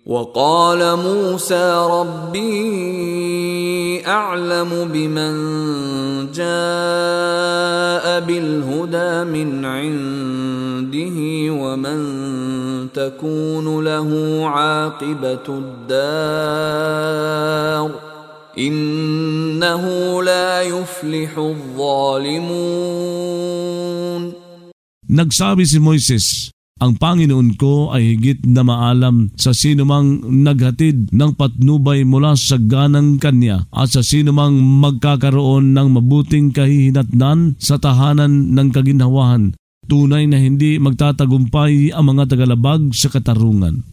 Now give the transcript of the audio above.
وقال موسى ربي أعلم بمن جاء بالهدى من عنده ومن تكون له عاقبة الدار إنه لا يفلح الظالمون. Nagsabi si Moises, ang Panginoon ko ay higit na maalam sa sinumang naghatid ng patnubay mula sa ganang kanya at sa sinumang magkakaroon ng mabuting kahihinatnan sa tahanan ng kaginhawahan. Tunay na hindi magtatagumpay ang mga tagalabag sa katarungan.